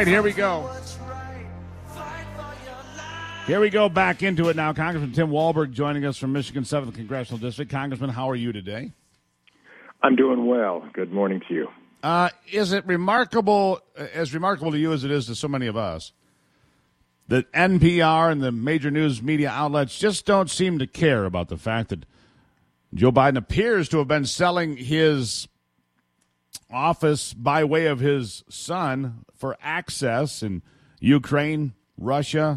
right, here we go. Here we go back into it now. Congressman Tim Walberg joining us from Michigan's 7th Congressional District. Congressman, how are you today? I'm doing well. Good morning to you. Is it remarkable to you as it is to so many of us, that NPR and the major news media outlets just don't seem to care about the fact that Joe Biden appears to have been selling his office by way of his son for access in Ukraine, Russia,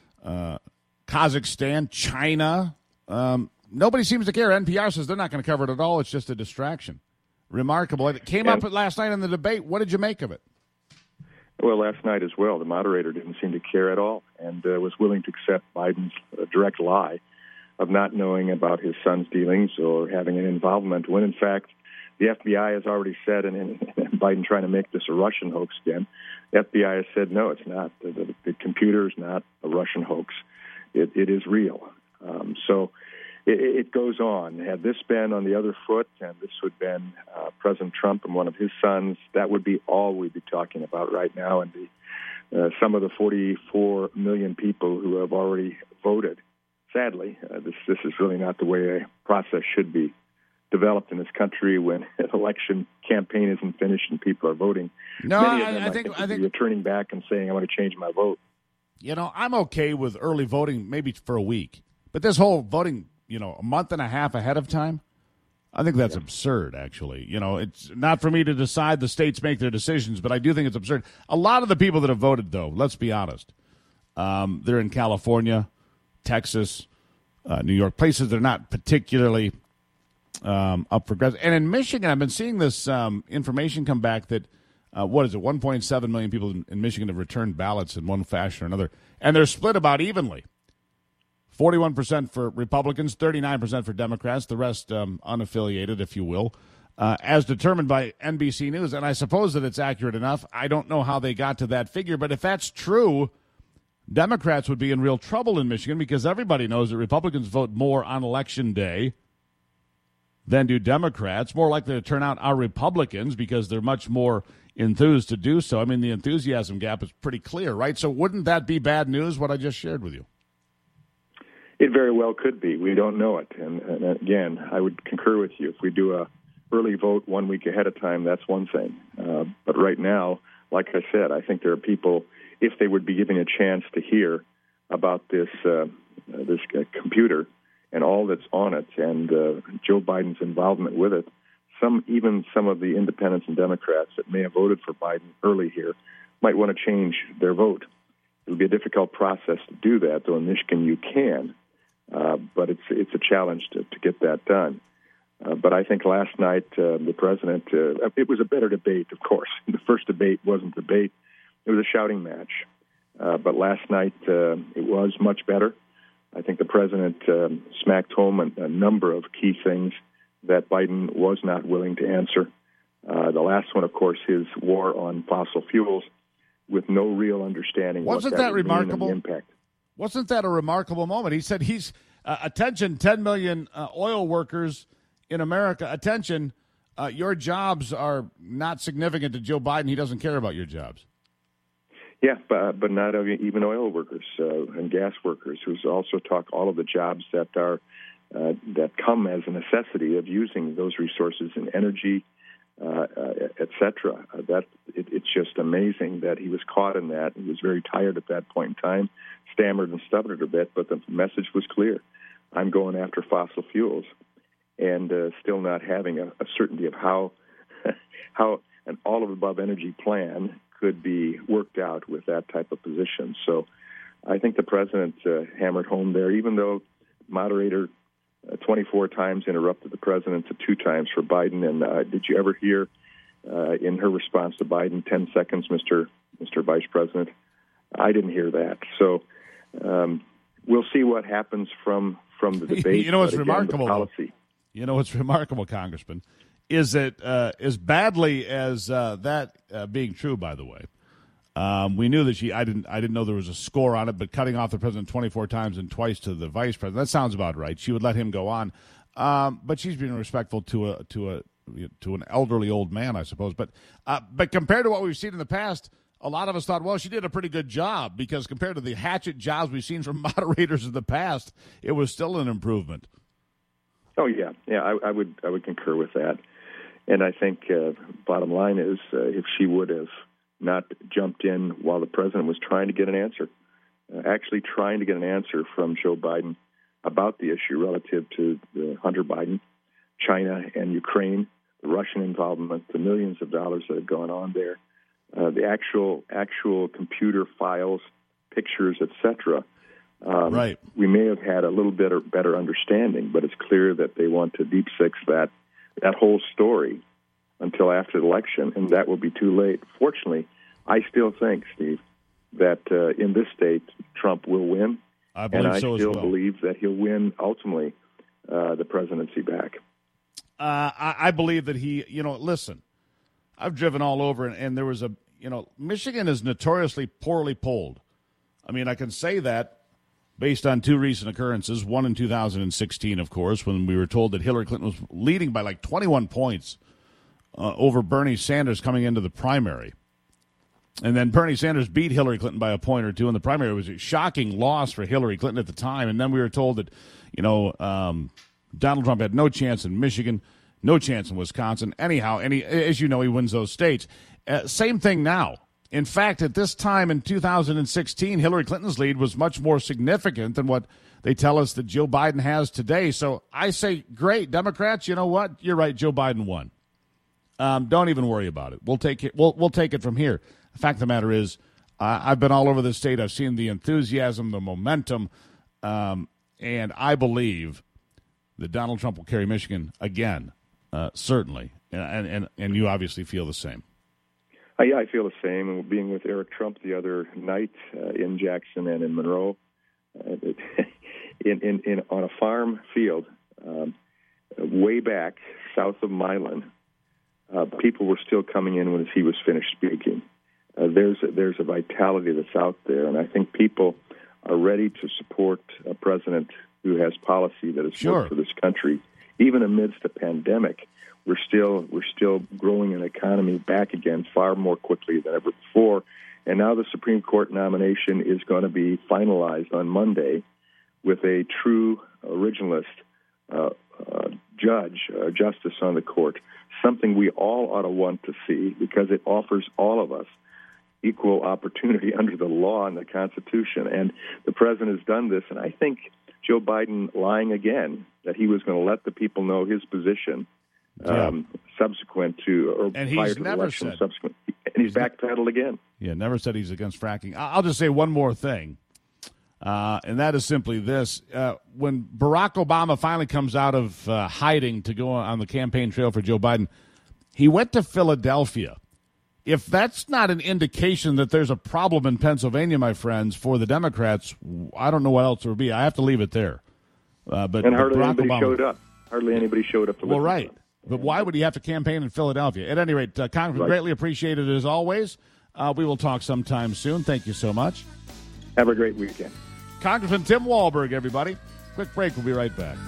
Kazakhstan, China? Nobody seems to care. NPR says they're not going to cover it at all. It's just a distraction. Remarkable. It came up last night in the debate. What did you make of it? Well, last night as well, the moderator didn't seem to care at all and was willing to accept Biden's direct lie of not knowing about his son's dealings or having an involvement, when in fact the FBI has already said, and Biden trying to make this a Russian hoax again, the FBI has said, no, it's not. The computer is not a Russian hoax. It is real. So it goes on. Had this been on the other foot, and this would have been President Trump and one of his sons, that would be all we'd be talking about right now. And some of the 44 million people who have already voted, sadly, this is really not the way a process should be developed in this country when an election campaign isn't finished and people are voting. No, Many of them, I think you're turning back and saying, I want to change my vote. You know, I'm okay with early voting maybe for a week. But this whole voting, a month and a half ahead of time, I think that's absurd, actually. It's not for me to decide. The states make their decisions, but I do think it's absurd. A lot of the people that have voted, though, let's be honest, they're in California, Texas, New York, places that are not particularly up for grabs. And in Michigan, I've been seeing this information come back that, 1.7 million people in Michigan have returned ballots in one fashion or another. And they're split about evenly. 41% for Republicans, 39% for Democrats, the rest unaffiliated, if you will, as determined by NBC News. And I suppose that it's accurate enough. I don't know how they got to that figure, but if that's true, Democrats would be in real trouble in Michigan because everybody knows that Republicans vote more on Election Day than do Democrats. More likely to turn out are Republicans because they're much more enthused to do so. I mean, the enthusiasm gap is pretty clear, right? So wouldn't that be bad news, what I just shared with you? It very well could be. We don't know it. And again, I would concur with you. If we do a early vote 1 week ahead of time, that's one thing. But right now, like I said, I think there are people, if they would be given a chance to hear about this computer and all that's on it and Joe Biden's involvement with it, even some of the independents and Democrats that may have voted for Biden early here might want to change their vote. It'll be a difficult process to do that, though in Michigan you can. But it's a challenge to get that done. But I think last night the president, it was a better debate, of course. The first debate wasn't a debate. It was a shouting match. But last night it was much better. I think the president smacked home a number of key things that Biden was not willing to answer. The last one, of course, his war on fossil fuels with no real understanding. Wasn't that remarkable? And the impact. Wasn't that a remarkable moment? He said he's, attention, 10 million oil workers in America, attention, your jobs are not significant to Joe Biden. He doesn't care about your jobs. Yeah, but not even oil workers and gas workers, who's also talk all of the jobs that are that come as a necessity of using those resources in energy, et cetera. It's just amazing that he was caught in that. He was very tired at that point in time, stammered and stuttered a bit, but the message was clear. I'm going after fossil fuels, and still not having a certainty of how an all-of-the-above energy plan could be worked out with that type of position. So I think the president hammered home there, even though moderator 24 times interrupted the president to 2 times for Biden. And did you ever hear in her response to Biden, 10 seconds, Mr. Vice President? I didn't hear that. So we'll see what happens from the debate. You know what's remarkable? Policy. You know what's remarkable, Congressman, is that as badly as that being true, by the way, we knew that I didn't know there was a score on it, but cutting off the president 24 times and twice to the vice president, that sounds about right. She would let him go on, but she's being respectful to an elderly old man, I suppose. But compared to what we've seen in the past, a lot of us thought, well, she did a pretty good job, because compared to the hatchet jobs we've seen from moderators in the past, it was still an improvement. Oh, yeah. Yeah, I would concur with that. And I think bottom line is if she would have not jumped in while the president was trying to get an answer, actually trying to get an answer from Joe Biden about the issue relative to Hunter Biden, China and Ukraine, the Russian involvement, the millions of dollars that have gone on there, the actual computer files, pictures, etc. Right. We may have had a little bit better understanding, but it's clear that they want to deep six that whole story until after the election, and that will be too late. Fortunately, I still think, Steve, that in this state, Trump will win. I believe so as well. And I still believe that he'll win, ultimately, the presidency back. I believe that he, listen, I've driven all over, and there was Michigan is notoriously poorly polled. I mean, I can say that based on two recent occurrences, one in 2016, of course, when we were told that Hillary Clinton was leading by like 21 points over Bernie Sanders coming into the primary. And then Bernie Sanders beat Hillary Clinton by a point or two in the primary. It was a shocking loss for Hillary Clinton at the time. And then we were told that, Donald Trump had no chance in Michigan, no chance in Wisconsin. Anyhow, as you know, he wins those states. Same thing now. In fact, at this time in 2016, Hillary Clinton's lead was much more significant than what they tell us that Joe Biden has today. So I say, great, Democrats, you know what? You're right, Joe Biden won. Don't even worry about it. We'll take it. We'll take it from here. The fact of the matter is, I've been all over the state. I've seen the enthusiasm, the momentum, and I believe that Donald Trump will carry Michigan again, certainly. And you obviously feel the same. Yeah, I feel the same. And being with Eric Trump the other night in Jackson and in Monroe, on a farm field, way back south of Milan, people were still coming in when he was finished speaking. There's a vitality that's out there, and I think people are ready to support a president who has policy that is good for this country, even amidst a pandemic. We're still growing an economy back again far more quickly than ever before. And now the Supreme Court nomination is going to be finalized on Monday with a true originalist justice on the court, something we all ought to want to see because it offers all of us equal opportunity under the law and the Constitution. And the president has done this, and I think Joe Biden lying again that he was going to let the people know his position subsequent to or and prior he's to the never election, said, subsequent, and he's backpedaled again. Yeah, never said he's against fracking. I'll just say one more thing, and that is simply this: when Barack Obama finally comes out of hiding to go on the campaign trail for Joe Biden, he went to Philadelphia. If that's not an indication that there's a problem in Pennsylvania, my friends, for the Democrats, I don't know what else it would be. I have to leave it there. But hardly Barack anybody Obama showed up. Hardly anybody showed up to listen. Well, right. But why would he have to campaign in Philadelphia? At any rate, Congressman, greatly appreciated as always. We will talk sometime soon. Thank you so much. Have a great weekend. Congressman Tim Walberg, everybody. Quick break. We'll be right back.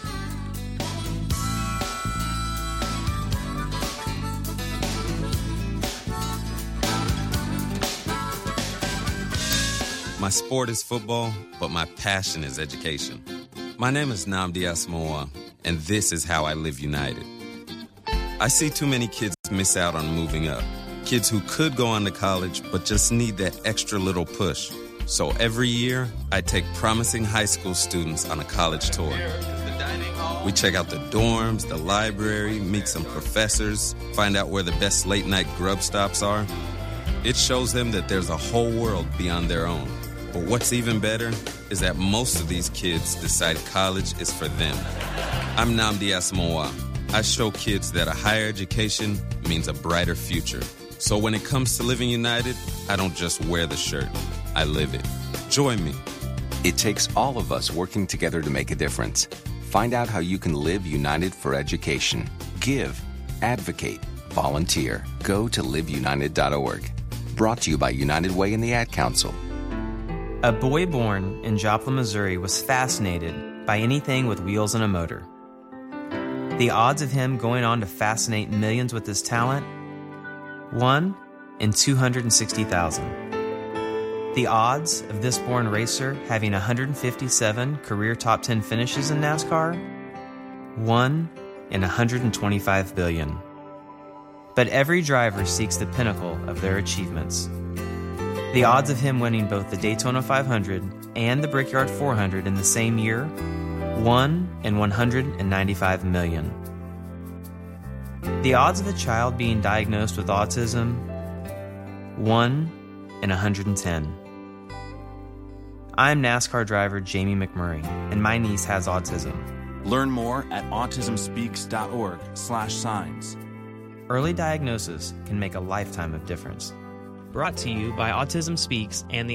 My sport is football, but my passion is education. My name is Nnamdi Asomugha, and this is how I live united. I see too many kids miss out on moving up. Kids who could go on to college, but just need that extra little push. So every year, I take promising high school students on a college tour. We check out the dorms, the library, meet some professors, find out where the best late-night grub stops are. It shows them that there's a whole world beyond their own. But what's even better is that most of these kids decide college is for them. I'm Nnamdi Asomugha. I show kids that a higher education means a brighter future. So when it comes to living united, I don't just wear the shirt, I live it. Join me. It takes all of us working together to make a difference. Find out how you can live united for education. Give, advocate, volunteer. Go to liveunited.org. Brought to you by United Way and the Ad Council. A boy born in Joplin, Missouri was fascinated by anything with wheels and a motor. The odds of him going on to fascinate millions with his talent? 1 in 260,000. The odds of this born racer having 157 career top 10 finishes in NASCAR? 1 in 125 billion. But every driver seeks the pinnacle of their achievements. The odds of him winning both the Daytona 500 and the Brickyard 400 in the same year? 1 in 195 million. The odds of a child being diagnosed with autism? 1 in 110. I'm NASCAR driver Jamie McMurray, and my niece has autism. Learn more at autismspeaks.org/signs. Early diagnosis can make a lifetime of difference. Brought to you by Autism Speaks and the